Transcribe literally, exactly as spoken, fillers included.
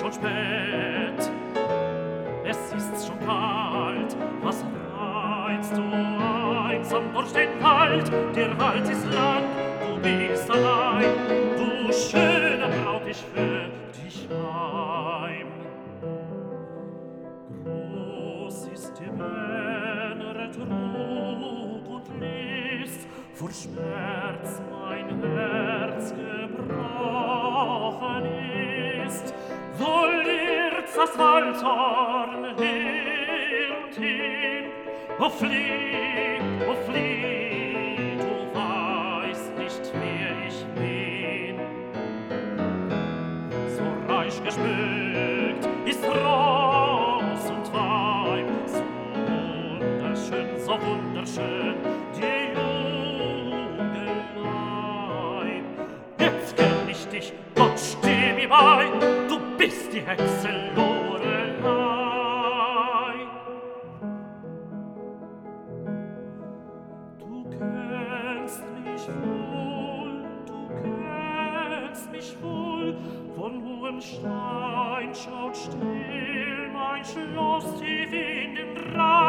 schon spät. Es ist schon kalt, was reizt du einsam durch den Wald? Der Wald ist lang, du bist allein, du schöne Braut, ich führ dich heim. Groß ist die Männer Trug und List, vor Schmerz mein Herz gebrochen ist. Wo lirrt das Waldhorn hin und hin? O flieh, o flieh, du weißt nicht, wer ich bin. So reich geschmückt ist Ross und Weib, so wunderschön, so wunderschön, die junge Leib. Jetzt kenn ich dich, Gott steh mir bei, du bist die Hexe Lorelei. Du kennst mich wohl, du kennst mich wohl, von hohem Stein schaut still mein Schloss tief in den Rhein.